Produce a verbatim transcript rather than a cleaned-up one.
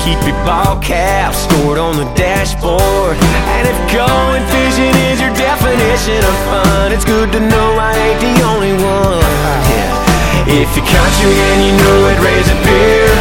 keep your ball cap stored on the dashboard. And if going fishing is your definition of fun, it's good to know I ain't the only one. Yeah. If you're country and you know it, raise a beer